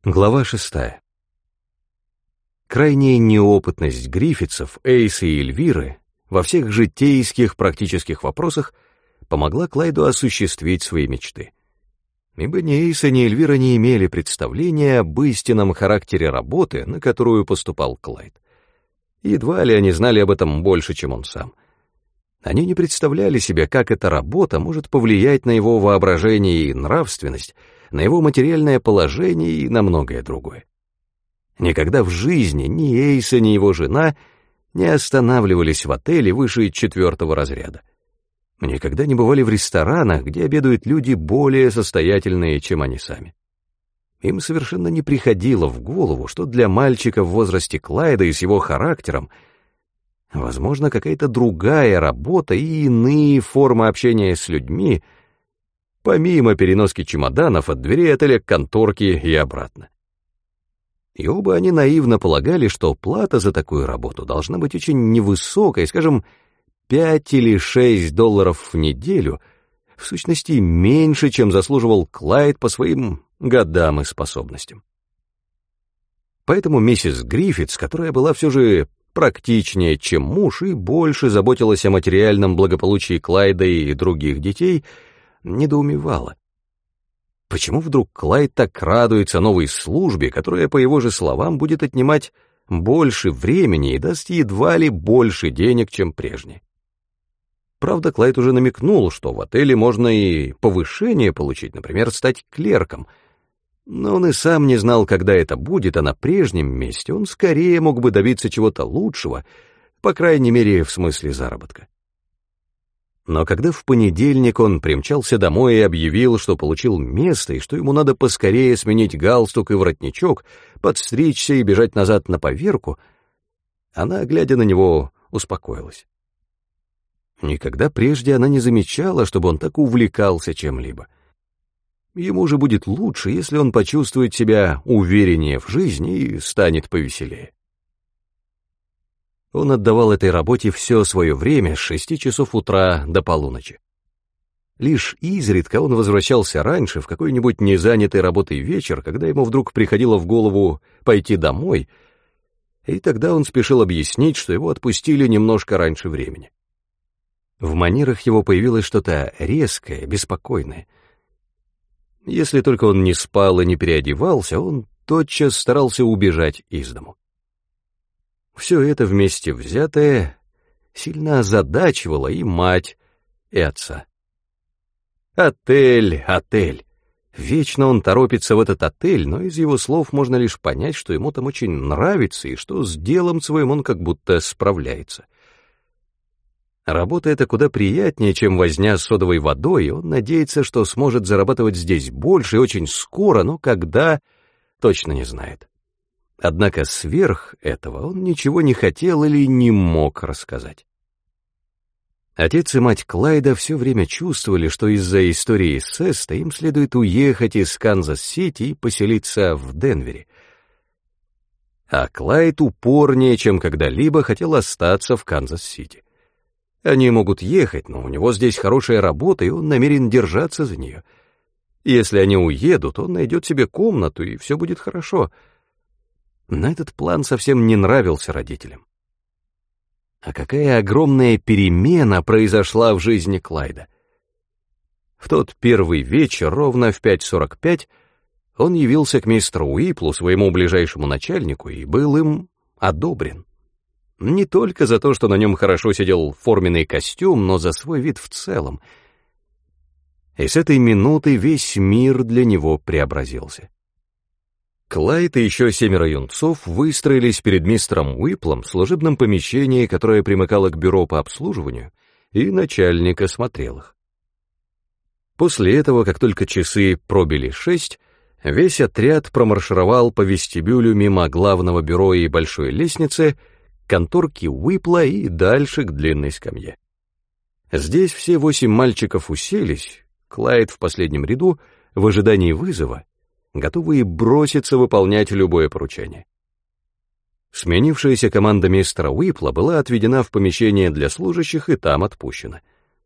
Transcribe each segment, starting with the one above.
Глава 6. Крайняя неопытность Гриффитсов, Эйса и Эльвиры во всех житейских практических вопросах помогла Клайду осуществить свои мечты. Ибо ни Эйса, ни Эльвира не имели представления об истинном характере работы, на которую поступал Клайд. Едва ли они знали об этом больше, чем он сам. Они не представляли себе, как эта работа может повлиять на его воображение и нравственность, на его материальное положение и на многое другое. Никогда в жизни ни Эйса, ни его жена не останавливались в отеле выше 4-го разряда. Никогда не бывали в ресторанах, где обедают люди более состоятельные, чем они сами. Им совершенно не приходило в голову, что для мальчика в возрасте Клайда и с его характером возможно какая-то другая работа и иные формы общения с людьми, помимо переноски чемоданов от дверей отеля к конторке и обратно. И оба они наивно полагали, что плата за такую работу должна быть очень невысокой, скажем, $5 или $6 в неделю, в сущности меньше, чем заслуживал Клайд по своим годам и способностям. Поэтому миссис Гриффитс, которая была все же практичнее, чем муж, и больше заботилась о материальном благополучии Клайда и других детей, недоумевала. Почему вдруг Клайд так радуется новой службе, которая, по его же словам, будет отнимать больше времени и даст едва ли больше денег, чем прежде? Правда, Клайд уже намекнул, что в отеле можно и повышение получить, например, стать клерком, но он и сам не знал, когда это будет, а на прежнем месте он скорее мог бы добиться чего-то лучшего, по крайней мере, в смысле заработка. Но когда в понедельник он примчался домой и объявил, что получил место и что ему надо поскорее сменить галстук и воротничок, подстричься и бежать назад на поверку, она, глядя на него, успокоилась. Никогда прежде она не замечала, чтобы он так увлекался чем-либо. Ему же будет лучше, если он почувствует себя увереннее в жизни и станет повеселее. Он отдавал этой работе все свое время с 6 часов утра до полуночи. Лишь изредка он возвращался раньше в какой-нибудь незанятый работой вечер, когда ему вдруг приходило в голову пойти домой, и тогда он спешил объяснить, что его отпустили немножко раньше времени. В манерах его появилось что-то резкое, беспокойное. Если только он не спал и не переодевался, он тотчас старался убежать из дому. Все это вместе взятое сильно озадачивало и мать, и отца. Отель, отель. Вечно он торопится в этот отель, но из его слов можно лишь понять, что ему там очень нравится и что с делом своим он как будто справляется. Работа эта куда приятнее, чем возня с содовой водой, и он надеется, что сможет зарабатывать здесь больше и очень скоро, но когда, точно не знает. Однако сверх этого он ничего не хотел или не мог рассказать. Отец и мать Клайда все время чувствовали, что из-за истории с Эста им следует уехать из Канзас-Сити и поселиться в Денвере. А Клайд упорнее, чем когда-либо, хотел остаться в Канзас-Сити. Они могут ехать, но у него здесь хорошая работа, и он намерен держаться за нее. Если они уедут, он найдет себе комнату, и все будет хорошо. Но этот план совсем не нравился родителям. А какая огромная перемена произошла в жизни Клайда. В тот первый вечер, ровно в 5:45, он явился к мистеру Уиплу, своему ближайшему начальнику, и был им одобрен. Не только за то, что на нем хорошо сидел форменный костюм, но за свой вид в целом. И с этой минуты весь мир для него преобразился. Клайд и еще 7 юнцов выстроились перед мистером Уиплом в служебном помещении, которое примыкало к бюро по обслуживанию, и начальник осмотрел их. После этого, как только часы пробили 6, весь отряд промаршировал по вестибюлю мимо главного бюро и большой лестницы, конторки Уипла и дальше к длинной скамье. Здесь все 8 мальчиков уселись, Клайд в последнем ряду, в ожидании вызова, готовые броситься выполнять любое поручение. Сменившаяся команда мистера Уипла была отведена в помещение для служащих и там отпущена.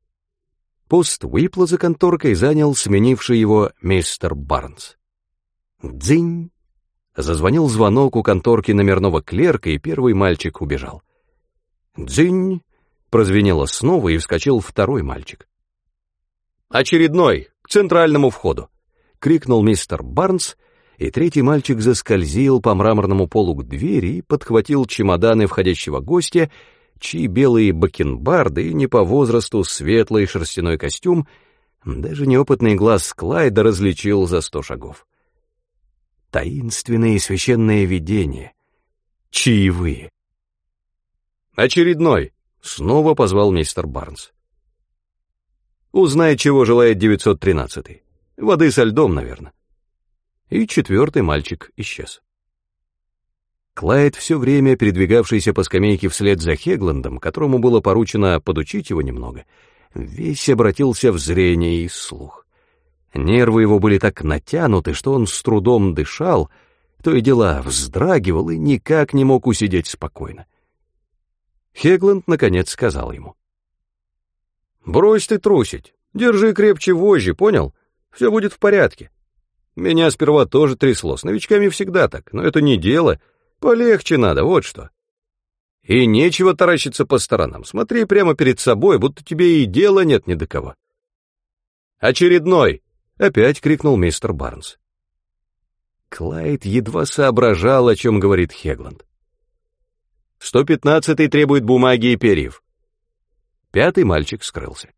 Пост Уипла за конторкой занял сменивший его мистер Барнс. Дзынь! Зазвонил звонок у конторки номерного клерка, и первый мальчик убежал. «Дзынь!» — прозвенело снова, и вскочил второй мальчик. «Очередной! К центральному входу!» — крикнул мистер Барнс, и третий мальчик заскользил по мраморному полу к двери и подхватил чемоданы входящего гостя, чьи белые бакенбарды и не по возрасту светлый шерстяной костюм даже неопытный глаз Клайда различил за 100 шагов. Таинственное и священное видение. Чаевые. «Очередной!» — снова позвал мистер Барнс. «Узнай, чего желает 913-й. Воды со льдом, наверное». И четвертый мальчик исчез. Клайд, все время передвигавшийся по скамейке вслед за Хегландом, которому было поручено подучить его немного, весь обратился в зрение и слух. Нервы его были так натянуты, что он с трудом дышал, то и дело вздрагивал и никак не мог усидеть спокойно. Хегланд, наконец, сказал ему: «Брось ты трусить, держи крепче вожжи, понял? Все будет в порядке. Меня сперва тоже трясло, с новичками всегда так, но это не дело, полегче надо, вот что. И нечего таращиться по сторонам, смотри прямо перед собой, будто тебе и дела нет ни до кого». «Очередной!» — опять крикнул мистер Барнс. Клайд едва соображал, о чем говорит Хегланд. 115-й требует бумаги и перьев. Пятый мальчик скрылся.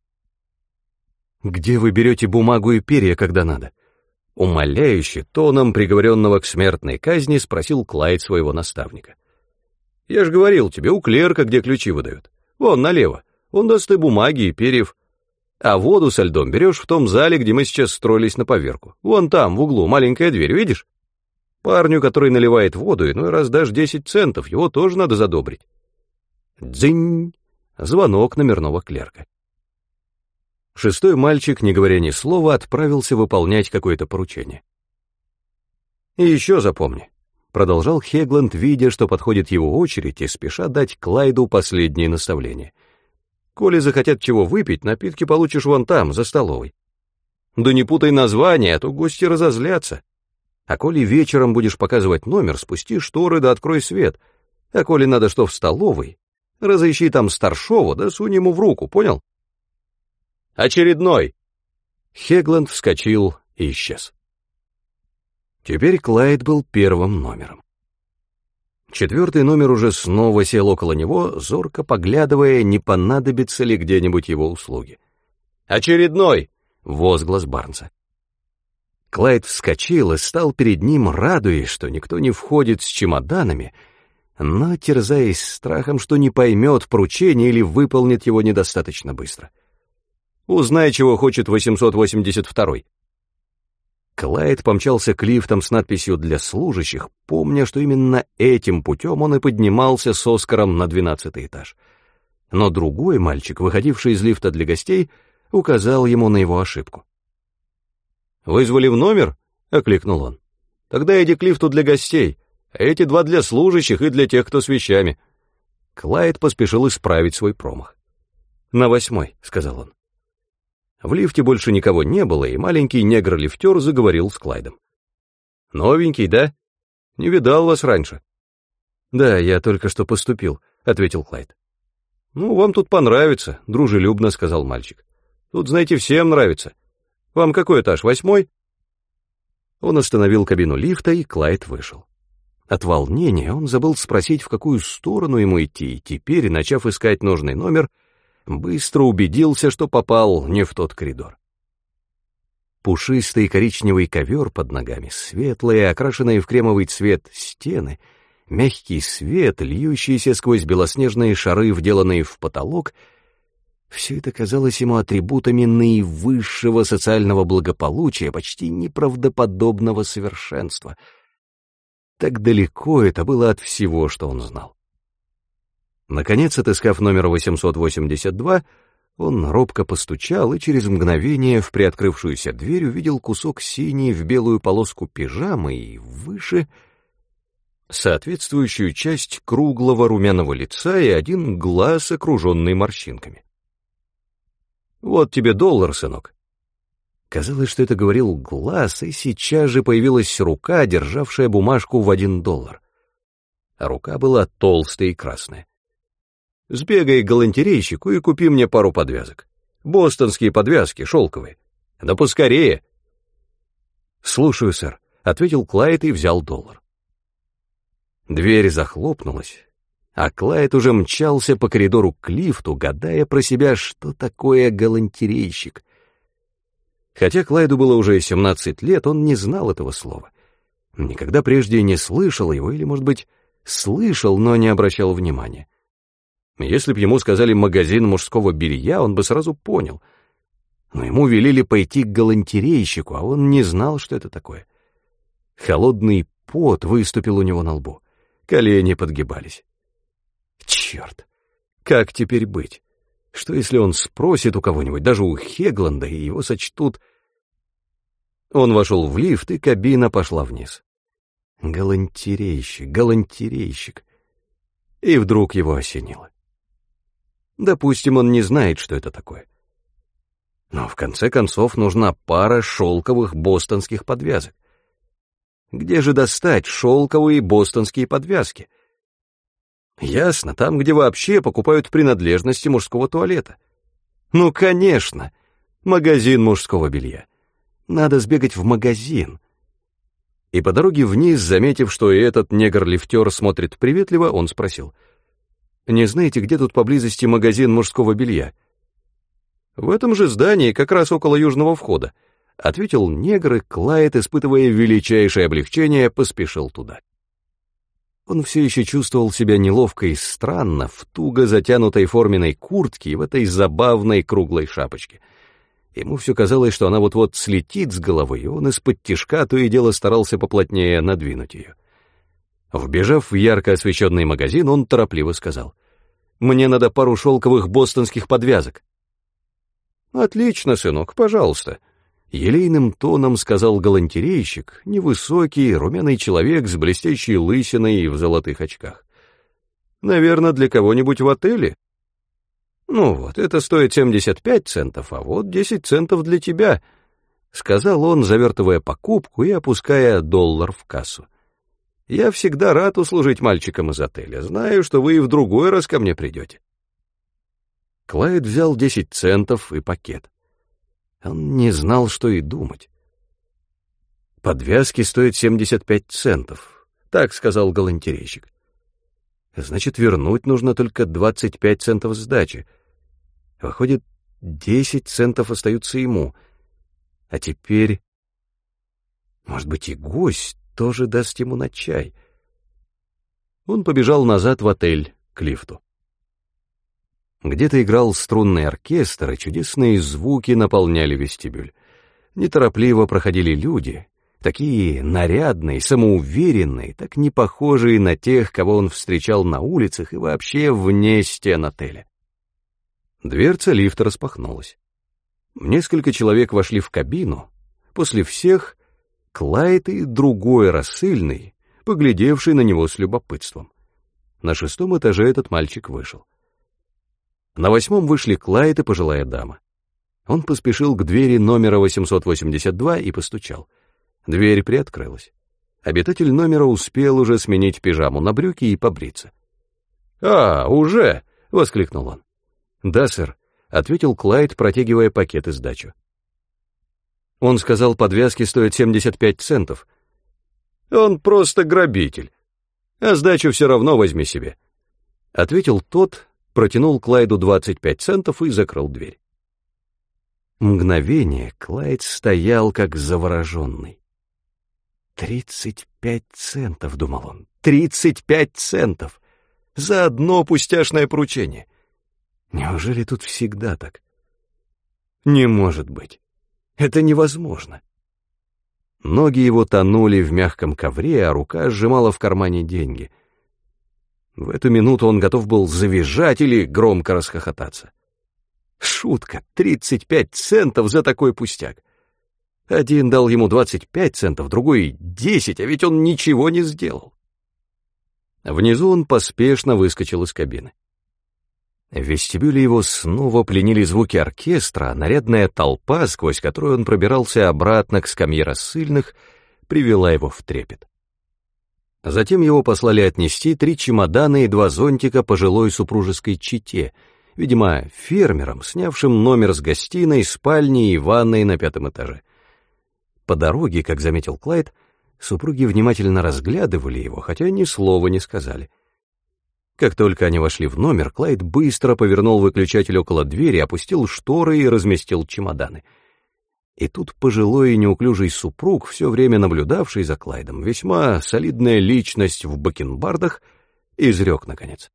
«Где вы берете бумагу и перья, когда надо?» Умоляюще, тоном приговоренного к смертной казни, спросил Клайд своего наставника. «Я же говорил тебе, у клерка, где ключи выдают. Вон, налево. Он даст и бумаги, и перьев. А воду со льдом берешь в том зале, где мы сейчас строились на поверку. Вон там, в углу, маленькая дверь, видишь? Парню, который наливает воду, иной раз дашь 10 центов, его тоже надо задобрить». Дзынь! Звонок номерного клерка. Шестой мальчик, не говоря ни слова, отправился выполнять какое-то поручение. «И еще запомни», — продолжал Хегланд, видя, что подходит его очередь, и спеша дать Клайду последние наставления. «Коли захотят чего выпить, напитки получишь вон там, за столовой. Да не путай название, а то гости разозлятся. А коли вечером будешь показывать номер, спусти шторы да открой свет. А коли надо что в столовой, разыщи там старшего, да сунь ему в руку, понял?» «Очередной!» Хегланд вскочил и исчез. Теперь Клайд был первым номером. Четвертый номер уже снова сел около него, зорко поглядывая, не понадобится ли где-нибудь его услуги. «Очередной!» — возглас Барнса. Клайд вскочил и стал перед ним, радуясь, что никто не входит с чемоданами, но терзаясь страхом, что не поймет поручение или выполнит его недостаточно быстро. «Узнай, чего хочет 882-й». Клайд помчался к лифтам с надписью «Для служащих», помня, что именно этим путем он и поднимался с Оскаром на 12-й этаж. Но другой мальчик, выходивший из лифта для гостей, указал ему на его ошибку. «Вызвали в номер?» — окликнул он. «Тогда иди к лифту для гостей, а эти два для служащих и для тех, кто с вещами». Клайд поспешил исправить свой промах. «На 8-й», — сказал он. В лифте больше никого не было, и маленький негр-лифтер заговорил с Клайдом. «Новенький, да? Не видал вас раньше». «Да, я только что поступил», — ответил Клайд. «Ну, вам тут понравится», — дружелюбно сказал мальчик. «Тут, знаете, всем нравится. Вам какой этаж, 8-й?» Он остановил кабину лифта, и Клайд вышел. От волнения он забыл спросить, в какую сторону ему идти, и теперь, начав искать нужный номер, быстро убедился, что попал не в тот коридор. Пушистый коричневый ковер под ногами, светлые, окрашенные в кремовый цвет стены, мягкий свет, льющийся сквозь белоснежные шары, вделанные в потолок — все это казалось ему атрибутами наивысшего социального благополучия, почти неправдоподобного совершенства. Так далеко это было от всего, что он знал. Наконец, отыскав номер 882, он робко постучал и через мгновение в приоткрывшуюся дверь увидел кусок синей в белую полоску пижамы и выше соответствующую часть круглого румяного лица и один глаз, окруженный морщинками. «Вот тебе $1, сынок». Казалось, что это говорил глаз, и сейчас же появилась рука, державшая бумажку в $1. А рука была толстая и красная. «Сбегай к галантерейщику и купи мне пару подвязок. Бостонские подвязки, шелковые. Да поскорее!» «Слушаю, сэр», — ответил Клайд и взял $1. Дверь захлопнулась, а Клайд уже мчался по коридору к лифту, гадая про себя, что такое галантерейщик. Хотя Клайду было уже 17 лет, он не знал этого слова. Никогда прежде не слышал его, или, может быть, слышал, но не обращал внимания. Если б ему сказали «магазин мужского белья», он бы сразу понял. Но ему велели пойти к галантерейщику, а он не знал, что это такое. Холодный пот выступил у него на лбу. Колени подгибались. Черт! Как теперь быть? Что если он спросит у кого-нибудь, даже у Хегланда, и его сочтут... Он вошел в лифт, и кабина пошла вниз. Галантерейщик, галантерейщик. И вдруг его осенило. Допустим, он не знает, что это такое. Но в конце концов нужна пара шелковых бостонских подвязок. Где же достать шелковые бостонские подвязки? Ясно, там, где вообще покупают принадлежности мужского туалета. Ну, конечно, магазин мужского белья. Надо сбегать в магазин. И по дороге вниз, заметив, что и этот негр-лифтер смотрит приветливо, он спросил: «Не знаете, где тут поблизости магазин мужского белья?» «В этом же здании, как раз около южного входа», — ответил негр, и Клайд, испытывая величайшее облегчение, поспешил туда. Он все еще чувствовал себя неловко и странно в туго затянутой форменной куртке и в этой забавной круглой шапочке. Ему все казалось, что она вот-вот слетит с головы, и он из-под тишка то и дело старался поплотнее надвинуть ее. Вбежав в ярко освещенный магазин, он торопливо сказал: «Мне надо пару шелковых бостонских подвязок». «Отлично, сынок, пожалуйста», — елейным тоном сказал галантерейщик, невысокий, румяный человек с блестящей лысиной и в золотых очках. «Наверное, для кого-нибудь в отеле? Ну вот, это стоит 75 центов, а вот 10 центов для тебя», — сказал он, завертывая покупку и опуская $1 в кассу. «Я всегда рад услужить мальчикам из отеля, знаю, что вы и в другой раз ко мне придете». Клайд взял 10 центов и пакет. Он не знал, что и думать. «Подвязки стоят 75 центов», — так сказал галантерейщик. «Значит, вернуть нужно только 25 центов сдачи. Выходит, 10 центов остаются ему. А теперь... Может быть, и гость тоже даст ему на чай». Он побежал назад в отель, к лифту. Где-то играл струнный оркестр, и чудесные звуки наполняли вестибюль. Неторопливо проходили люди, такие нарядные, самоуверенные, так не похожие на тех, кого он встречал на улицах и вообще вне стен отеля. Дверца лифта распахнулась. Несколько человек вошли в кабину, после всех Клайд и другой рассыльный, поглядевший на него с любопытством. На 6-м этаже этот мальчик вышел. На 8-м вышли Клайд и пожилая дама. Он поспешил к двери номера 882 и постучал. Дверь приоткрылась. Обитатель номера успел уже сменить пижаму на брюки и побриться. «А, уже!» — воскликнул он. «Да, сэр», — ответил Клайд, протягивая пакет и сдачу. Он сказал, подвязки стоят 75 центов. «Он просто грабитель. А сдачу все равно возьми себе», — ответил тот, протянул Клайду 25 центов и закрыл дверь. Мгновение Клайд стоял как завороженный. 35 центов, думал он, 35 центов! За одно пустяшное поручение! Неужели тут всегда так? Не может быть! Это невозможно! Ноги его тонули в мягком ковре, а рука сжимала в кармане деньги. В эту минуту он готов был завизжать или громко расхохотаться. Шутка, 35 центов за такой пустяк. Один дал ему 25 центов, другой 10, а ведь он ничего не сделал. Внизу он поспешно выскочил из кабины. В вестибюле его снова пленили звуки оркестра, а нарядная толпа, сквозь которую он пробирался обратно к скамье рассыльных, привела его в трепет. Затем его послали отнести 3 чемодана и 2 зонтика пожилой супружеской чете, видимо, фермерам, снявшим номер с гостиной, спальней и ванной на 5-м этаже. По дороге, как заметил Клайд, супруги внимательно разглядывали его, хотя ни слова не сказали. Как только они вошли в номер, Клайд быстро повернул выключатель около двери, опустил шторы и разместил чемоданы. И тут пожилой и неуклюжий супруг, все время наблюдавший за Клайдом, весьма солидная личность в бакенбардах, изрек наконец: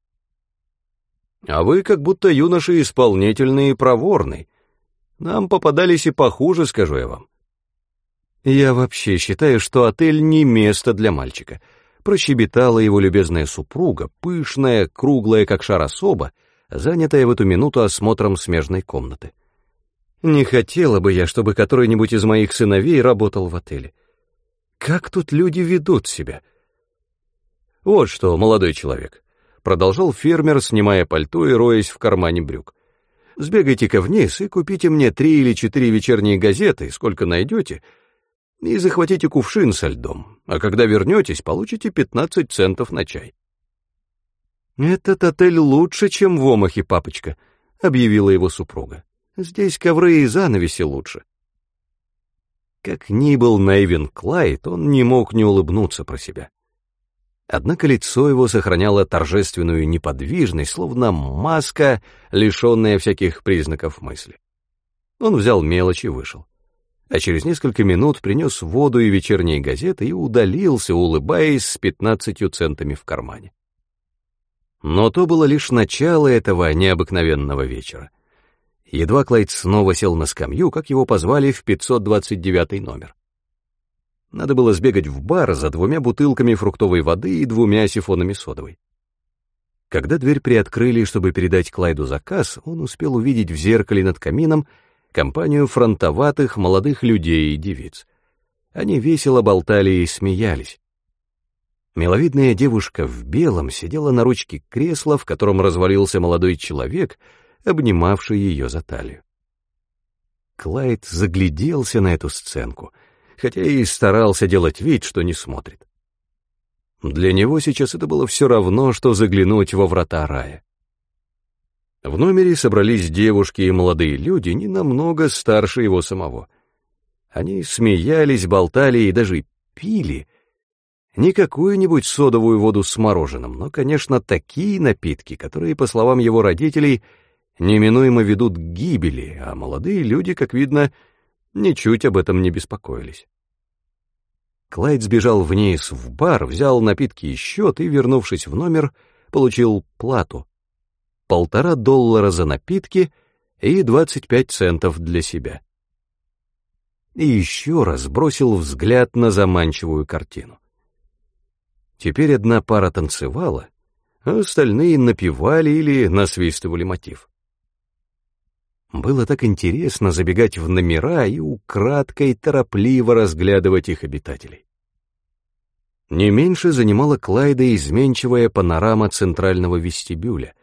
«А вы как будто юноши исполнительный и проворный. Нам попадались и похуже, скажу я вам». «Я вообще считаю, что отель не место для мальчика», прощебетала его любезная супруга, пышная, круглая, как шар особа, занятая в эту минуту осмотром смежной комнаты. «Не хотела бы я, чтобы который-нибудь из моих сыновей работал в отеле. Как тут люди ведут себя?» «Вот что, молодой человек», — продолжал фермер, снимая пальто и роясь в кармане брюк. «Сбегайте-ка вниз и купите мне 3 или 4 вечерние газеты, сколько найдете, и захватите кувшин со льдом, а когда вернетесь, получите 15 центов на чай». «Этот отель лучше, чем в Омахе, папочка», — объявила его супруга. «Здесь ковры и занавеси лучше». Как ни был наивен Клайд, он не мог не улыбнуться про себя. Однако лицо его сохраняло торжественную неподвижность, словно маска, лишенная всяких признаков мысли. Он взял мелочь и вышел. А через несколько минут принес воду и вечерние газеты и удалился, улыбаясь, с 15 центами в кармане. Но то было лишь начало этого необыкновенного вечера. Едва Клайд снова сел на скамью, как его позвали в 529 номер. Надо было сбегать в бар за 2 бутылками фруктовой воды и 2 сифонами содовой. Когда дверь приоткрыли, чтобы передать Клайду заказ, он успел увидеть в зеркале над камином компанию фронтоватых молодых людей и девиц. Они весело болтали и смеялись. Миловидная девушка в белом сидела на ручке кресла, в котором развалился молодой человек, обнимавший ее за талию. Клайд загляделся на эту сценку, хотя и старался делать вид, что не смотрит. Для него сейчас это было все равно, что заглянуть во врата рая. В номере собрались девушки и молодые люди, не намного старше его самого. Они смеялись, болтали и даже пили. Не какую-нибудь содовую воду с мороженым, но, конечно, такие напитки, которые, по словам его родителей, неминуемо ведут к гибели, а молодые люди, как видно, ничуть об этом не беспокоились. Клайд сбежал вниз в бар, взял напитки и счет и, вернувшись в номер, получил плату. $1,5 за напитки и 25 центов для себя. И еще раз бросил взгляд на заманчивую картину. Теперь одна пара танцевала, а остальные напевали или насвистывали мотив. Было так интересно забегать в номера и украдкой торопливо разглядывать их обитателей. Не меньше занимала Клайда изменчивая панорама центрального вестибюля.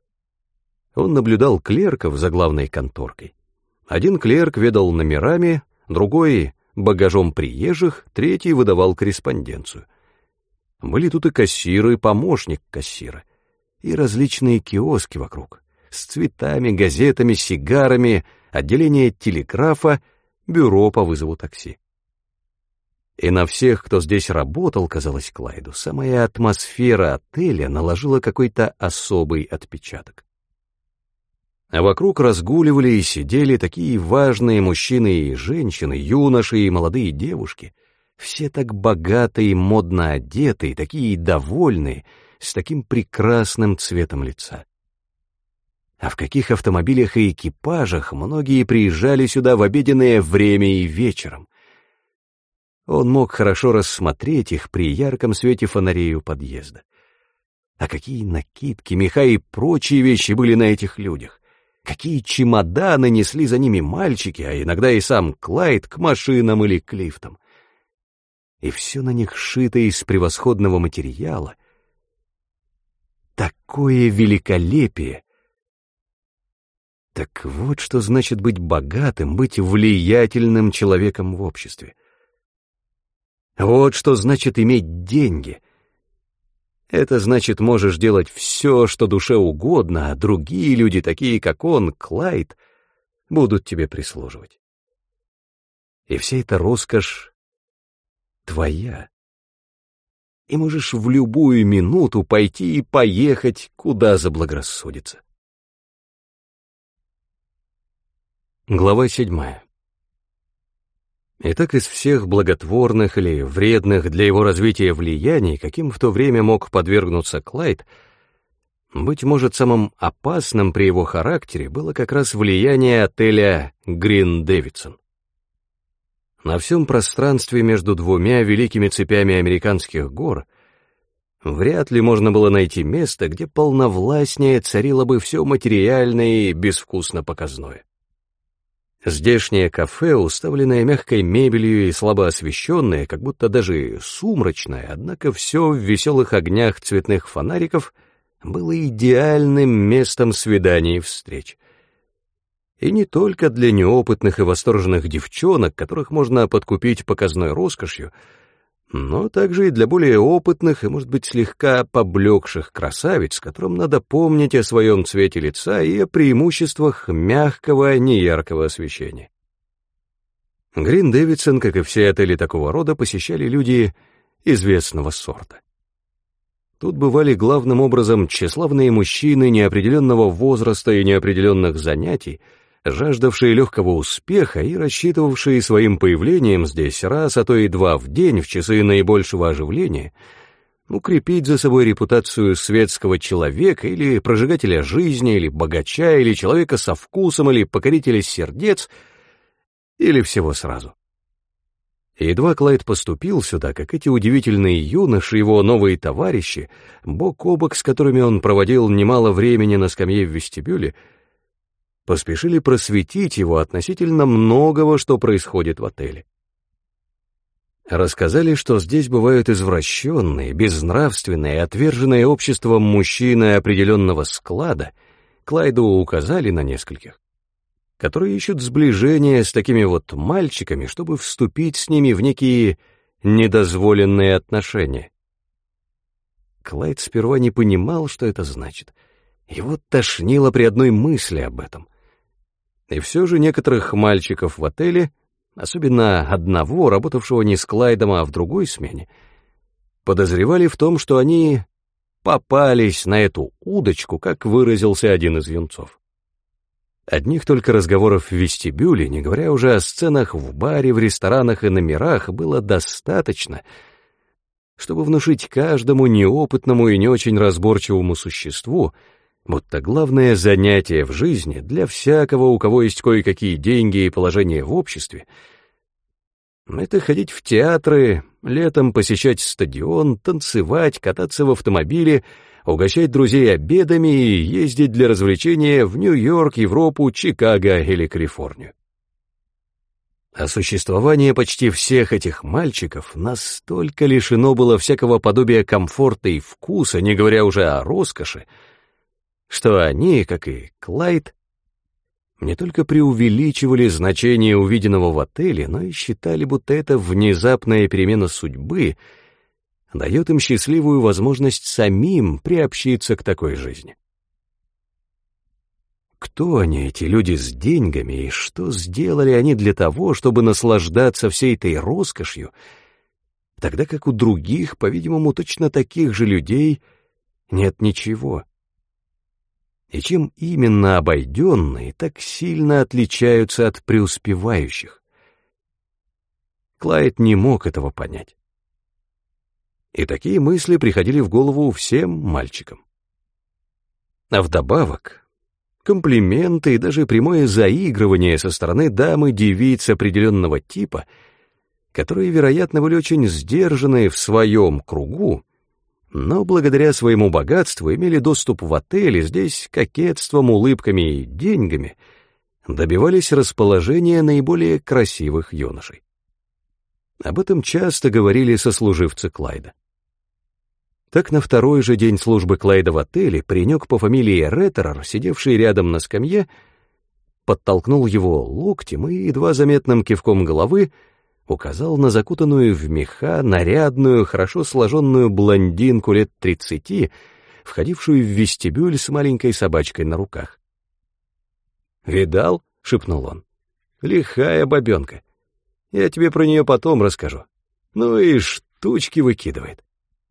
Он наблюдал клерков за главной конторкой. Один клерк ведал номерами, другой — багажом приезжих, третий выдавал корреспонденцию. Были тут и кассиры, и помощник кассира, и различные киоски вокруг, с цветами, газетами, сигарами, отделение телеграфа, бюро по вызову такси. И на всех, кто здесь работал, казалось Клайду, самая атмосфера отеля наложила какой-то особый отпечаток. А вокруг разгуливали и сидели такие важные мужчины и женщины, юноши и молодые девушки, все так богато и модно одетые, такие довольные, с таким прекрасным цветом лица. А в каких автомобилях и экипажах многие приезжали сюда в обеденное время и вечером. Он мог хорошо рассмотреть их при ярком свете фонарей у подъезда. А какие накидки, меха и прочие вещи были на этих людях. Какие чемоданы несли за ними мальчики, а иногда и сам Клайд к машинам или к лифтам. И все на них сшито из превосходного материала. Такое великолепие Так вот что значит быть богатым, быть влиятельным человеком в обществе. Вот что значит иметь деньги. Это значит, можешь делать все, что душе угодно, а другие люди, такие как он, Клайд, будут тебе прислуживать. И вся эта роскошь твоя. И можешь в любую минуту пойти и поехать, куда заблагорассудится. Глава 7. Итак, из всех благотворных или вредных для его развития влияний, каким в то время мог подвергнуться Клайд, быть может, самым опасным при его характере было как раз влияние отеля «Грин Дэвидсон». На всем пространстве между двумя великими цепями американских гор вряд ли можно было найти место, где полновластнее царило бы все материальное и безвкусно показное. Здешнее кафе, уставленное мягкой мебелью и слабо освещенное, как будто даже сумрачное, однако все в веселых огнях цветных фонариков, было идеальным местом свиданий и встреч. И не только для неопытных и восторженных девчонок, которых можно подкупить показной роскошью, но также и для более опытных и, может быть, слегка поблекших красавиц, которым надо помнить о своем цвете лица и о преимуществах мягкого, неяркого освещения. Грин Дэвидсон, как и все отели такого рода, посещали люди известного сорта. Тут бывали главным образом тщеславные мужчины неопределенного возраста и неопределенных занятий, жаждавшие легкого успеха и рассчитывавшие своим появлением здесь раз, а то и два в день в часы наибольшего оживления укрепить за собой репутацию светского человека или прожигателя жизни, или богача, или человека со вкусом, или покорителя сердец, или всего сразу. И едва Клайд поступил сюда, как эти удивительные юноши, его новые товарищи, бок о бок с которыми он проводил немало времени на скамье в вестибюле, поспешили просветить его относительно многого, что происходит в отеле. Рассказали, что здесь бывают извращенные, безнравственные, отверженные обществом мужчины определенного склада, Клайду указали на нескольких, которые ищут сближения с такими вот мальчиками, чтобы вступить с ними в некие недозволенные отношения. Клайд сперва не понимал, что это значит. Его тошнило при одной мысли об этом. И все же некоторых мальчиков в отеле, особенно одного, работавшего не с Клайдом, а в другой смене, подозревали в том, что они попались на эту удочку, как выразился один из юнцов. Одних только разговоров в вестибюле, не говоря уже о сценах в баре, в ресторанах и номерах, было достаточно, чтобы внушить каждому неопытному и не очень разборчивому существу, будто главное занятие в жизни для всякого, у кого есть кое-какие деньги и положение в обществе, это ходить в театры, летом посещать стадион, танцевать, кататься в автомобиле, угощать друзей обедами и ездить для развлечения в Нью-Йорк, Европу, Чикаго или Калифорнию. А существование почти всех этих мальчиков настолько лишено было всякого подобия комфорта и вкуса, не говоря уже о роскоши, что они, как и Клайд, не только преувеличивали значение увиденного в отеле, но и считали, будто эта внезапная перемена судьбы дает им счастливую возможность самим приобщиться к такой жизни. Кто они, эти люди с деньгами, и что сделали они для того, чтобы наслаждаться всей этой роскошью, тогда как у других, по-видимому, точно таких же людей нет ничего? И чем именно обойденные так сильно отличаются от преуспевающих? Клайд не мог этого понять. И такие мысли приходили в голову всем мальчикам. А вдобавок, комплименты и даже прямое заигрывание со стороны дамы-девиц определенного типа, которые, вероятно, были очень сдержанные в своем кругу, но благодаря своему богатству имели доступ в отель и здесь кокетством, улыбками и деньгами добивались расположения наиболее красивых юношей. Об этом часто говорили сослуживцы Клайда. Так на второй же день службы Клайда в отеле паренек по фамилии Реттерер, сидевший рядом на скамье, подтолкнул его локтем и едва заметным кивком головы указал на закутанную в меха, нарядную, хорошо сложенную блондинку лет 30, входившую в вестибюль с маленькой собачкой на руках. «Видал?» — шепнул он. «Лихая бабенка. Я тебе про нее потом расскажу. Ну и штучки выкидывает».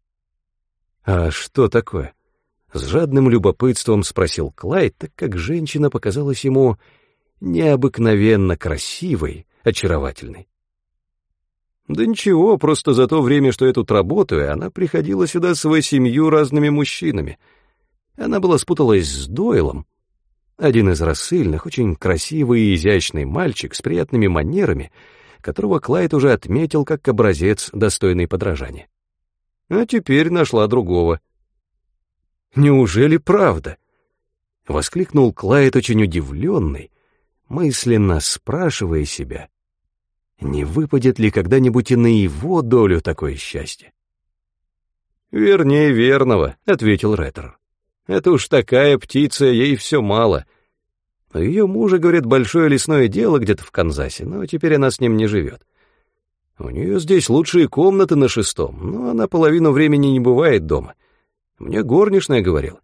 «А что такое?» — с жадным любопытством спросил Клайд, так как женщина показалась ему необыкновенно красивой, очаровательной. «Да ничего, просто за то время, что я тут работаю, она приходила сюда с 8 разными мужчинами. Она была спуталась с Дойлом. Один из рассыльных, очень красивый и изящный мальчик с приятными манерами, которого Клайд уже отметил как образец, достойный подражания. А теперь нашла другого». «Неужели правда?» — воскликнул Клайд, очень удивленный, мысленно спрашивая себя, не выпадет ли когда-нибудь и на его долю такое счастье. «Вернее верного», — ответил Реттерер. «Это уж такая птица, ей все мало. У ее мужа, говорит, большое лесное дело где-то в Канзасе, но теперь она с ним не живет. У нее здесь лучшие комнаты на 6-м, но она половину времени не бывает дома. Мне горничная говорила».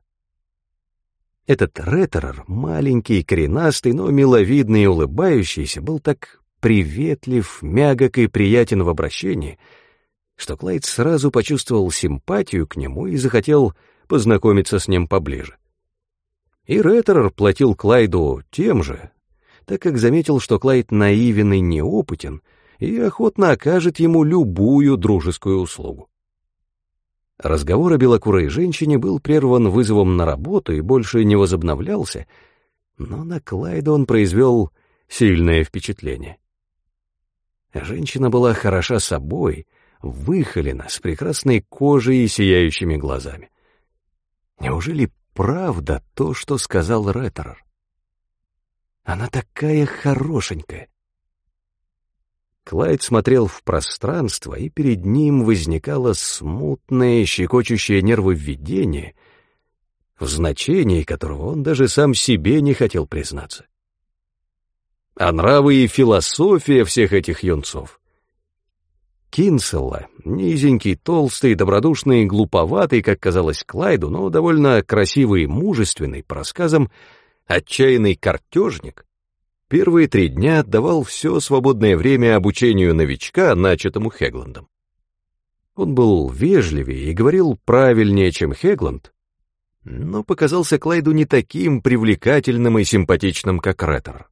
Этот Реттерер, маленький, коренастый, но миловидный и улыбающийся, был так приветлив, мягок и приятен в обращении, что Клайд сразу почувствовал симпатию к нему и захотел познакомиться с ним поближе. И Реттерер платил Клайду тем же, так как заметил, что Клайд наивен и неопытен, и охотно окажет ему любую дружескую услугу. Разговор о белокурой женщине был прерван вызовом на работу и больше не возобновлялся, но на Клайда он произвел сильное впечатление. Женщина была хороша собой, выхолена, с прекрасной кожей и сияющими глазами. Неужели правда то, что сказал Реттерер? Она такая хорошенькая. Клайд смотрел в пространство, и перед ним возникало смутное, щекочущее нервы видение, в значении которого он даже сам себе не хотел признаться. А нравы и философия всех этих юнцов. Кинсела, низенький, толстый, добродушный и глуповатый, как казалось Клайду, но довольно красивый и мужественный, по рассказам, отчаянный картежник, первые 3 дня отдавал все свободное время обучению новичка, начатому Хегландом. Он был вежливее и говорил правильнее, чем Хегланд, но показался Клайду не таким привлекательным и симпатичным, как Реттерер.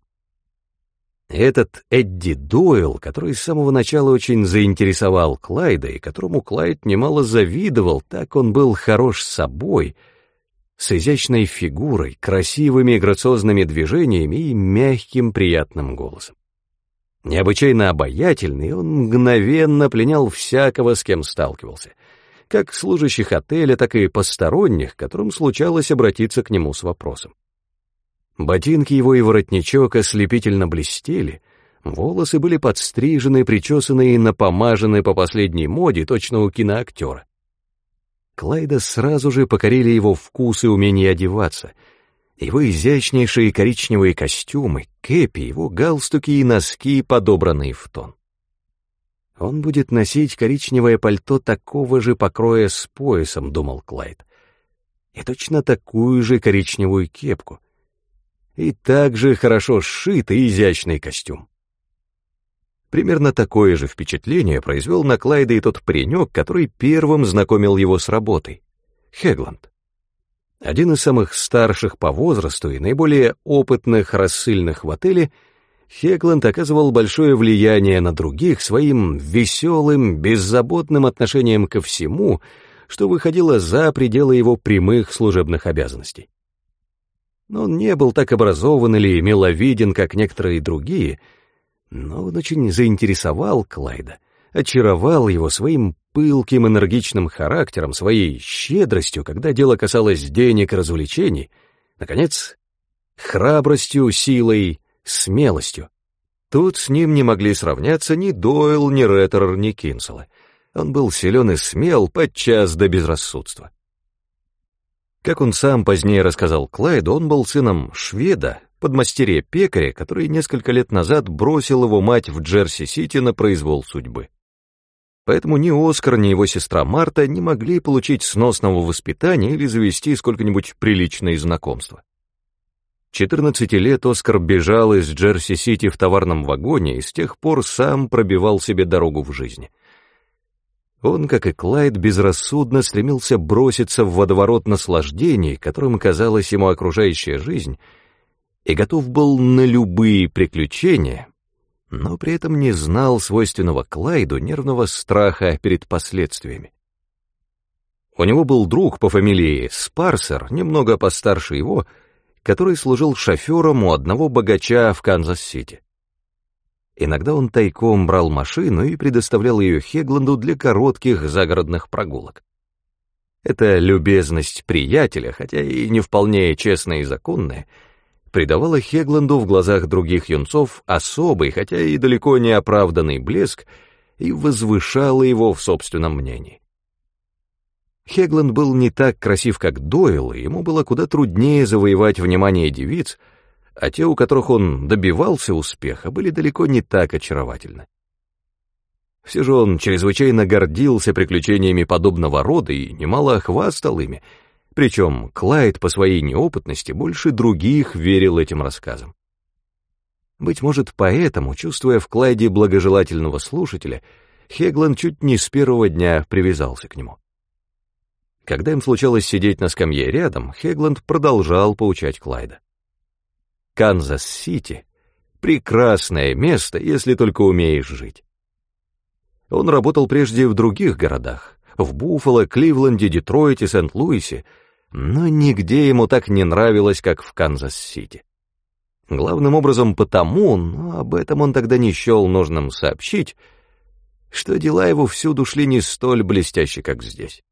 Этот Эдди Дойл, который с самого начала очень заинтересовал Клайда и которому Клайд немало завидовал, так он был хорош собой, с изящной фигурой, красивыми грациозными движениями и мягким приятным голосом. Необычайно обаятельный, он мгновенно пленял всякого, с кем сталкивался, как служащих отеля, так и посторонних, которым случалось обратиться к нему с вопросом. Ботинки его и воротничок ослепительно блестели, волосы были подстрижены, причесаны и напомажены по последней моде, точно у киноактера. Клайда сразу же покорили его вкус и умение одеваться, его изящнейшие коричневые костюмы, кепи, его галстуки и носки, подобранные в тон. Он будет носить коричневое пальто такого же покроя с поясом, думал Клайд, и точно такую же коричневую кепку, и также хорошо сшитый изящный костюм. Примерно такое же впечатление произвел на Клайда и тот паренек, который первым знакомил его с работой — Хегланд. Один из самых старших по возрасту и наиболее опытных рассыльных в отеле, Хегланд оказывал большое влияние на других своим веселым, беззаботным отношением ко всему, что выходило за пределы его прямых служебных обязанностей. Но он не был так образован или миловиден, как некоторые другие, но он очень заинтересовал Клайда, очаровал его своим пылким энергичным характером, своей щедростью, когда дело касалось денег и развлечений, наконец, храбростью, силой, смелостью. Тут с ним не могли сравняться ни Дойл, ни Реттерер, ни Кинсела. Он был силен и смел, подчас до безрассудства. Как он сам позднее рассказал Клайду, он был сыном шведа, подмастерье пекаря, который несколько лет назад бросил его мать в Джерси-Сити на произвол судьбы. Поэтому ни Оскар, ни его сестра Марта не могли получить сносного воспитания или завести сколько-нибудь приличные знакомства. 14 лет Оскар бежал из Джерси-Сити в товарном вагоне и с тех пор сам пробивал себе дорогу в жизни. Он, как и Клайд, безрассудно стремился броситься в водоворот наслаждений, которым казалась ему окружающая жизнь, и готов был на любые приключения, но при этом не знал свойственного Клайду нервного страха перед последствиями. У него был друг по фамилии Спарсер, немного постарше его, который служил шофером у одного богача в Канзас-Сити. Иногда он тайком брал машину и предоставлял ее Хегланду для коротких загородных прогулок. Эта любезность приятеля, хотя и не вполне честная и законная, придавала Хегланду в глазах других юнцов особый, хотя и далеко не оправданный блеск, и возвышала его в собственном мнении. Хегланд был не так красив, как Дойл, и ему было куда труднее завоевать внимание девиц, а те, у которых он добивался успеха, были далеко не так очаровательны. Все же он чрезвычайно гордился приключениями подобного рода и немало хвастал ими, причем Клайд по своей неопытности больше других верил этим рассказам. Быть может, поэтому, чувствуя в Клайде благожелательного слушателя, Хегланд чуть не с первого дня привязался к нему. Когда им случалось сидеть на скамье рядом, Хегланд продолжал поучать Клайда. Канзас-Сити — прекрасное место, если только умеешь жить. Он работал прежде в других городах, в Буффало, Кливленде, Детройте, Сент-Луисе, но нигде ему так не нравилось, как в Канзас-Сити. Главным образом потому, но об этом он тогда не счел нужным сообщить, что дела его всюду шли не столь блестяще, как здесь.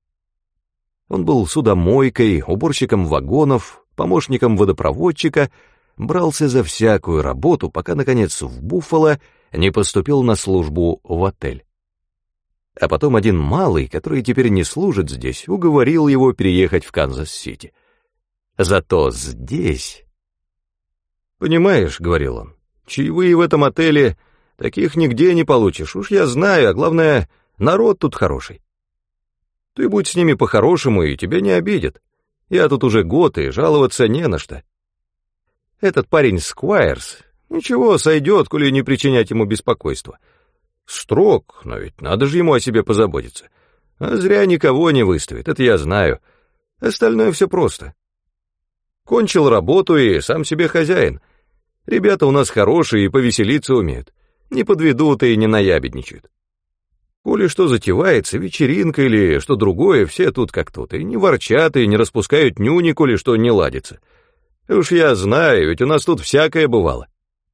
Он был судомойкой, уборщиком вагонов, помощником водопроводчика, брался за всякую работу, пока, наконец, в Буффало не поступил на службу в отель. А потом один малый, который теперь не служит здесь, уговорил его переехать в Канзас-Сити. Зато здесь... «Понимаешь, — говорил он, — чаевые в этом отеле таких нигде не получишь, уж я знаю, а главное, народ тут хороший. Ты будь с ними по-хорошему, и тебя не обидят. Я тут уже год, и жаловаться не на что. Этот парень Сквайрс, ничего, сойдет, коли не причинять ему беспокойства. Строг, но ведь надо же ему о себе позаботиться. А зря никого не выставит, это я знаю. Остальное все просто. Кончил работу и сам себе хозяин. Ребята у нас хорошие и повеселиться умеют. Не подведут и не наябедничают. Коли что затевается, вечеринка или что другое, все тут как тут, и не ворчат, и не распускают нюни, коли что не ладится. Уж я знаю, ведь у нас тут всякое бывало.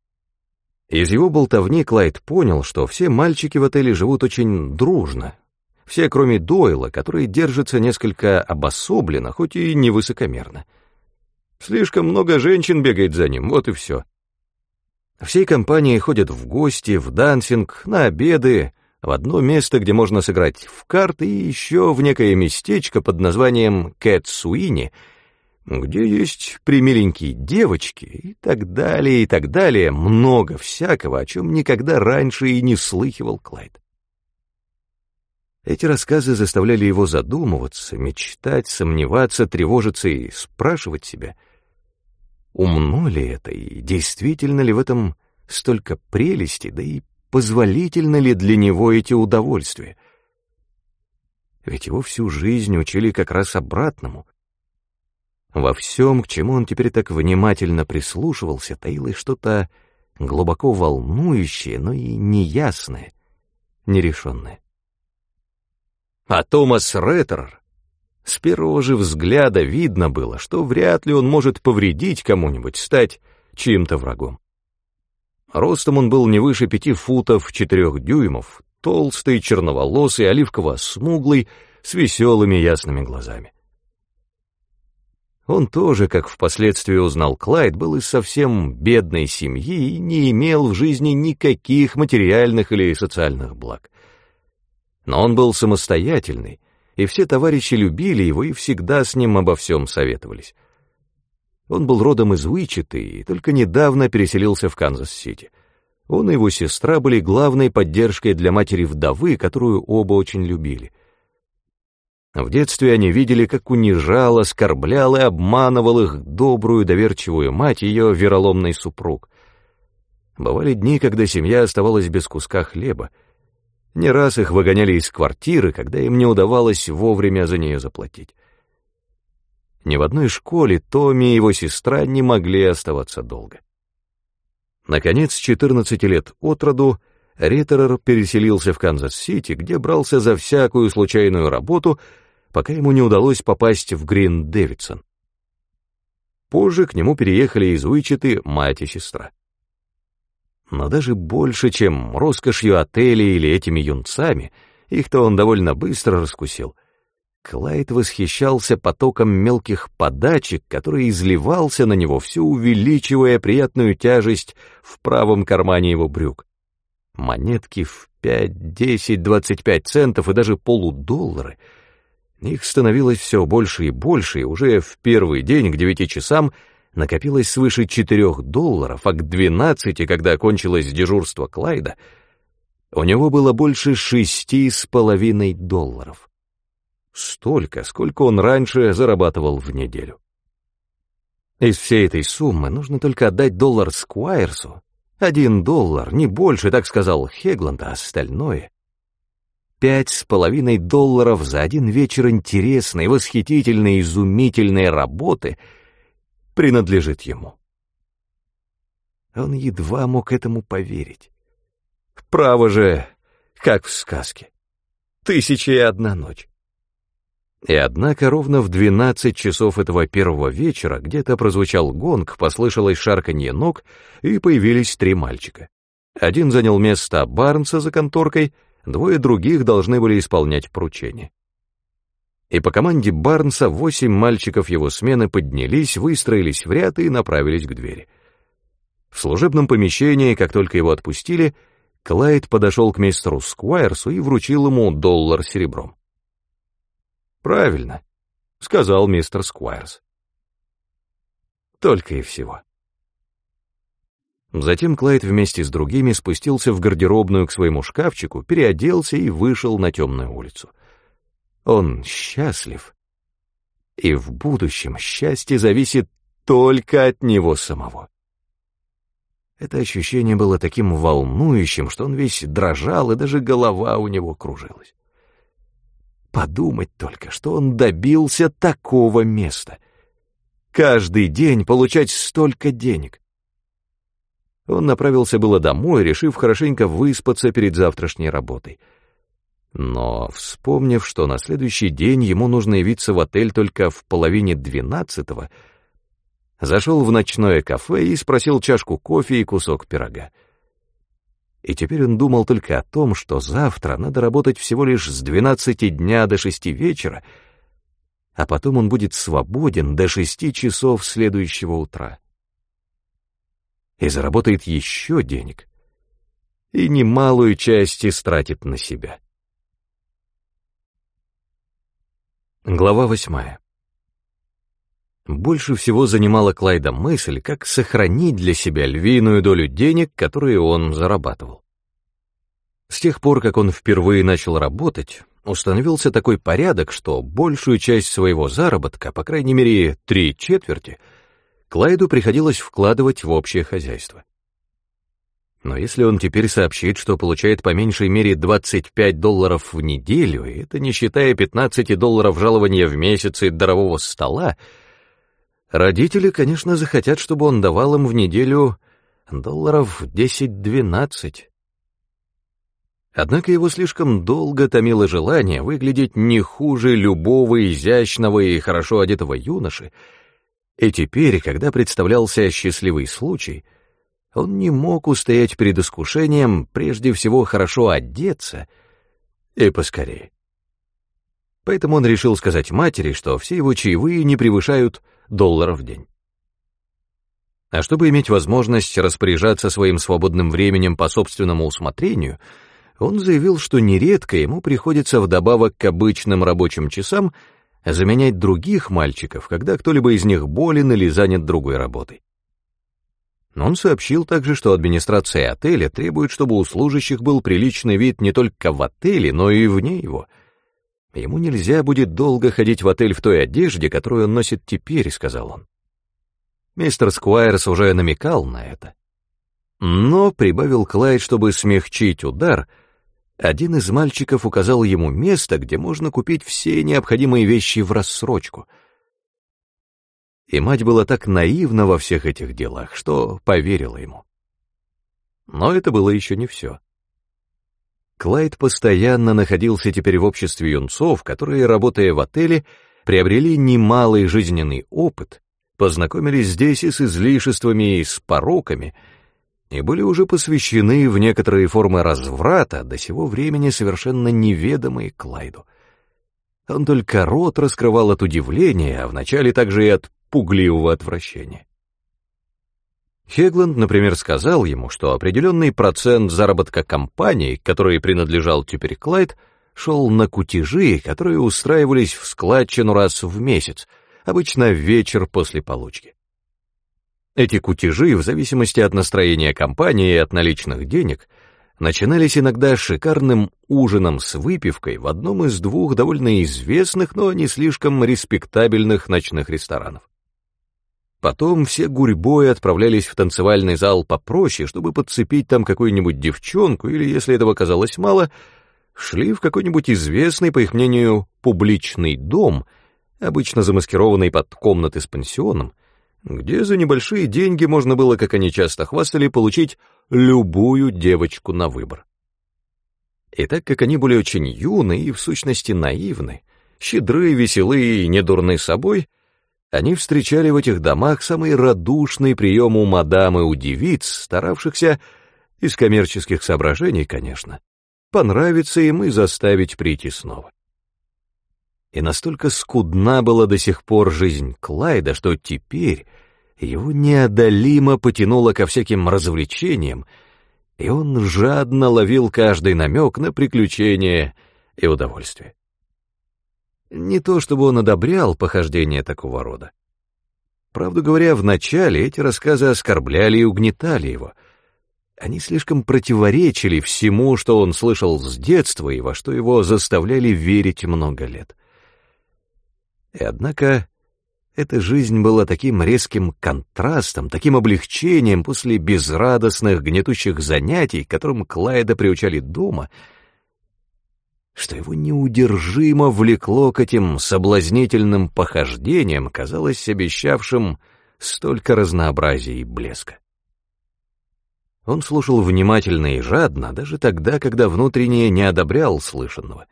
Из его болтовни Клайд понял, что все мальчики в отеле живут очень дружно. Все, кроме Дойла, который держится несколько обособленно, хоть и невысокомерно. Слишком много женщин бегает за ним, вот и все. Всей компанией ходят в гости, в дансинг, на обеды, в одно место, где можно сыграть в карты, и еще в некое местечко под названием Кэт Суини, где есть примиленькие девочки, и так далее, много всякого, о чем никогда раньше и не слыхивал Клайд. Эти рассказы заставляли его задумываться, мечтать, сомневаться, тревожиться и спрашивать себя, умно ли это, и действительно ли в этом столько прелести, да и позволительно ли для него эти удовольствия. Ведь его всю жизнь учили как раз обратному. Во всем, к чему он теперь так внимательно прислушивался, таилось что-то глубоко волнующее, но и неясное, нерешенное. А Томас Реттерер, с первого же взгляда видно было, что вряд ли он может повредить кому-нибудь, стать чьим-то врагом. Ростом он был не выше 5 футов 4 дюймов, толстый, черноволосый, оливково-смуглый, с веселыми ясными глазами. Он тоже, как впоследствии узнал Клайд, был из совсем бедной семьи и не имел в жизни никаких материальных или социальных благ. Но он был самостоятельный, и все товарищи любили его и всегда с ним обо всем советовались. Он был родом из Уичиты и только недавно переселился в Канзас-Сити. Он и его сестра были главной поддержкой для матери-вдовы, которую оба очень любили. В детстве они видели, как унижал, оскорблял и обманывал их добрую, доверчивую мать ее вероломный супруг. Бывали дни, когда семья оставалась без куска хлеба. Не раз их выгоняли из квартиры, когда им не удавалось вовремя за нее заплатить. Ни в одной школе Томми и его сестра не могли оставаться долго. Наконец, 14 лет от роду, Риттерер переселился в Канзас-Сити, где брался за всякую случайную работу, пока ему не удалось попасть в Грин-Дэвидсон. Позже к нему переехали из Уичиты мать и сестра. Но даже больше, чем роскошью отелей или этими юнцами, их-то он довольно быстро раскусил, Клайд восхищался потоком мелких подачек, который изливался на него, все увеличивая приятную тяжесть в правом кармане его брюк. Монетки в 5, 10, 25 центов и даже полудоллары. Их становилось все больше и больше, и уже в первый день к 9 часам накопилось свыше $4, а к 12, когда окончилось дежурство Клайда, у него было больше $6,5. Столько, сколько он раньше зарабатывал в неделю. Из всей этой суммы нужно только отдать $1 Сквайрсу. $1, не больше, так сказал Хегланд, а остальное — $5,5 за один вечер интересной, восхитительной, изумительной работы принадлежит ему. Он едва мог этому поверить. Право же, как в сказке. 1001 ночь. И однако ровно в 12 часов этого первого вечера где-то прозвучал гонг, послышалось шарканье ног, и появились 3 мальчика. Один занял место Барнса за конторкой, 2 других должны были исполнять поручение. И по команде Барнса 8 мальчиков его смены поднялись, выстроились в ряд и направились к двери. В служебном помещении, как только его отпустили, Клайд подошел к мистеру Сквайрсу и вручил ему $1 серебром. «Правильно», — сказал мистер Сквайрс. Только и всего. Затем Клайд вместе с другими спустился в гардеробную к своему шкафчику, переоделся и вышел на темную улицу. Он счастлив, и в будущем счастье зависит только от него самого. Это ощущение было таким волнующим, что он весь дрожал, и даже голова у него кружилась. Подумать только, что он добился такого места. Каждый день получать столько денег. Он направился было домой, решив хорошенько выспаться перед завтрашней работой. Но, вспомнив, что на следующий день ему нужно явиться в отель только в 11:30, зашел в ночное кафе и спросил чашку кофе и кусок пирога. И теперь он думал только о том, что завтра надо работать всего лишь с 12 дня до 6 вечера, а потом он будет свободен до 6 часов следующего утра. И заработает еще денег, и немалую часть истратит на себя. Глава 8. Больше всего занимала Клайда мысль, как сохранить для себя львиную долю денег, которые он зарабатывал. С тех пор, как он впервые начал работать, установился такой порядок, что большую часть своего заработка, по крайней мере 3/4, Клайду приходилось вкладывать в общее хозяйство. Но если он теперь сообщит, что получает по меньшей мере $25 в неделю, и это не считая $15 жалования в месяц и дарового стола, родители, конечно, захотят, чтобы он давал им в неделю $10-12. Однако его слишком долго томило желание выглядеть не хуже любого изящного и хорошо одетого юноши, и теперь, когда представлялся счастливый случай, он не мог устоять перед искушением прежде всего хорошо одеться и поскорее. Поэтому он решил сказать матери, что все его чаевые не превышают $1 в день. А чтобы иметь возможность распоряжаться своим свободным временем по собственному усмотрению, он заявил, что нередко ему приходится вдобавок к обычным рабочим часам заменять других мальчиков, когда кто-либо из них болен или занят другой работой. Но он сообщил также, что администрация отеля требует, чтобы у служащих был приличный вид не только в отеле, но и вне его. Ему нельзя будет долго ходить в отель в той одежде, которую он носит теперь, сказал он. Мистер Сквайрс уже намекал на это. Но, прибавил Клайд, чтобы смягчить удар, один из мальчиков указал ему место, где можно купить все необходимые вещи в рассрочку. И мать была так наивна во всех этих делах, что поверила ему. Но это было еще не все. Клайд постоянно находился теперь в обществе юнцов, которые, работая в отеле, приобрели немалый жизненный опыт, познакомились здесь и с излишествами, и с пороками, и были уже посвящены в некоторые формы разврата, до сего времени совершенно неведомые Клайду. Он только рот раскрывал от удивления, а вначале также и от пугливого отвращения. Хегланд, например, сказал ему, что определенный процент заработка компании, которой принадлежал теперь Клайд, шел на кутежи, которые устраивались в складчину раз в месяц, обычно в вечер после получки. Эти кутежи, в зависимости от настроения компании и от наличных денег, начинались иногда шикарным ужином с выпивкой в одном из двух довольно известных, но не слишком респектабельных ночных ресторанов. Потом все гурьбой отправлялись в танцевальный зал попроще, чтобы подцепить там какую-нибудь девчонку, или, если этого казалось мало, шли в какой-нибудь известный, по их мнению, публичный дом, обычно замаскированный под комнаты с пансионом, где за небольшие деньги можно было, как они часто хвастали, получить любую девочку на выбор. И так как они были очень юны и, в сущности, наивны, щедры, веселы и недурны собой, они встречали в этих домах самый радушный прием у мадам и у девиц, старавшихся, из коммерческих соображений, конечно, понравиться им и заставить прийти снова. И настолько скудна была до сих пор жизнь Клайда, что теперь его неодолимо потянуло ко всяким развлечениям, и он жадно ловил каждый намек на приключения и удовольствие. Не то чтобы он одобрял похождения такого рода. Правду говоря, вначале эти рассказы оскорбляли и угнетали его. Они слишком противоречили всему, что он слышал с детства и во что его заставляли верить много лет. И однако эта жизнь была таким резким контрастом, таким облегчением после безрадостных, гнетущих занятий, к которым Клайда приучали дома, что его неудержимо влекло к этим соблазнительным похождениям, казалось обещавшим столько разнообразия и блеска. Он слушал внимательно и жадно, даже тогда, когда внутренне не одобрял слышанного.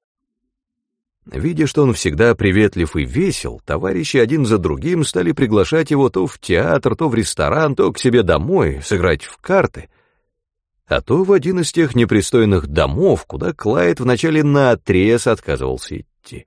Видя, что он всегда приветлив и весел, товарищи один за другим стали приглашать его то в театр, то в ресторан, то к себе домой, сыграть в карты, а то в один из тех непристойных домов, куда Клайд вначале наотрез отказывался идти.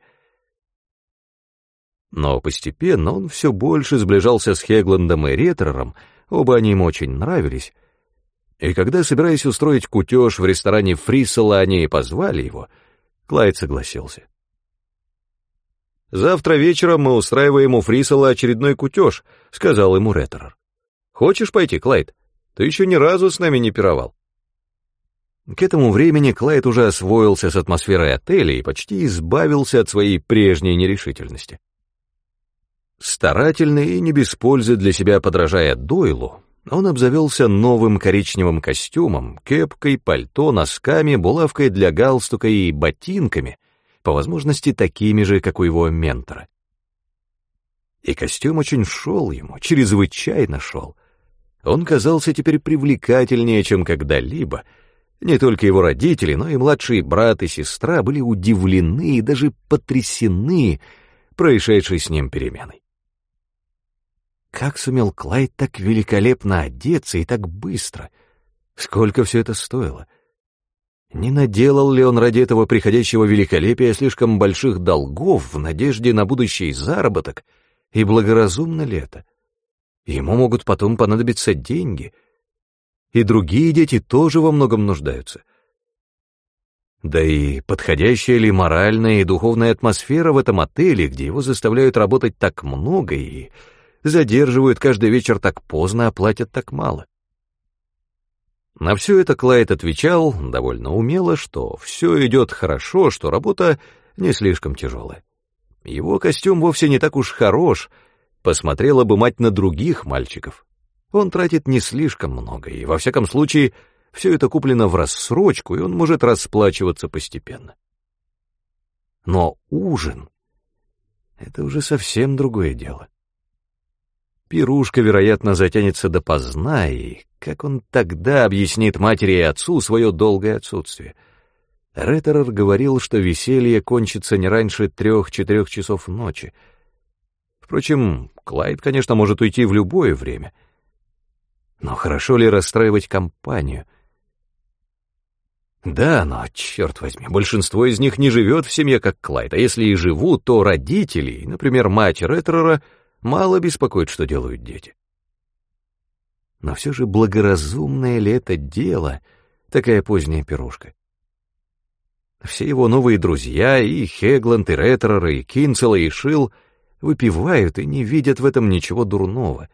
Но постепенно он все больше сближался с Хегландом и Реттерером, оба они ему очень нравились, и когда, собираясь устроить кутеж в ресторане Фрисела, они позвали его, Клайд согласился. «Завтра вечером мы устраиваем у Фрисела очередной кутеж», — сказал ему Реттерер. «Хочешь пойти, Клайд? Ты еще ни разу с нами не пировал». К этому времени Клайд уже освоился с атмосферой отеля и почти избавился от своей прежней нерешительности. Старательный и не без пользы для себя подражая Дойлу, он обзавелся новым коричневым костюмом, кепкой, пальто, носками, булавкой для галстука и ботинками, по возможности такими же, как у его ментора. И костюм очень шел ему, чрезвычайно шел. Он казался теперь привлекательнее, чем когда-либо. Не только его родители, но и младший брат и сестра были удивлены и даже потрясены происшедшей с ним переменой. Как сумел Клайд так великолепно одеться и так быстро? Сколько все это стоило? Не наделал ли он ради этого приходящего великолепия слишком больших долгов в надежде на будущий заработок, и благоразумно ли это? Ему могут потом понадобиться деньги, и другие дети тоже во многом нуждаются. Да и подходящая ли моральная и духовная атмосфера в этом отеле, где его заставляют работать так много и задерживают каждый вечер так поздно, а платят так мало? На все это Клайд отвечал довольно умело, что все идет хорошо, что работа не слишком тяжелая. Его костюм вовсе не так уж хорош, посмотрела бы мать на других мальчиков. Он тратит не слишком много, и, во всяком случае, все это куплено в рассрочку, и он может расплачиваться постепенно. Но ужин — это уже совсем другое дело. Пирушка, вероятно, затянется допоздна, и как он тогда объяснит матери и отцу свое долгое отсутствие? Реттерер говорил, что веселье кончится не раньше 3-4 часов ночи. Впрочем, Клайд, конечно, может уйти в любое время. Но хорошо ли расстраивать компанию? Да, но, черт возьми, большинство из них не живет в семье, как Клайд, а если и живут, то родителей, например, мать Реттерера, мало беспокоит, что делают дети. Но все же благоразумное ли это дело, такая поздняя пирушка? Все его новые друзья, и Хегланд, и Реттерер, и Кинцела, и Шилл, выпивают и не видят в этом ничего дурного.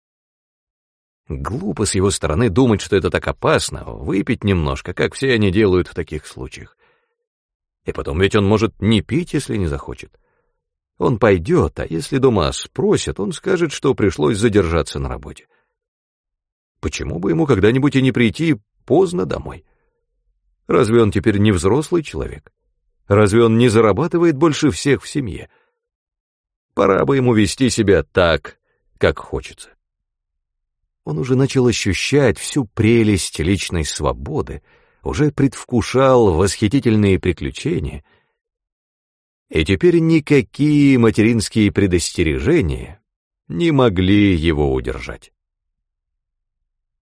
Глупо с его стороны думать, что это так опасно, выпить немножко, как все они делают в таких случаях. И потом ведь он может не пить, если не захочет. Он пойдет, а если дома спросят, он скажет, что пришлось задержаться на работе. Почему бы ему когда-нибудь и не прийти поздно домой? Разве он теперь не взрослый человек? Разве он не зарабатывает больше всех в семье? Пора бы ему вести себя так, как хочется. Он уже начал ощущать всю прелесть личной свободы, уже предвкушал восхитительные приключения, и теперь никакие материнские предостережения не могли его удержать.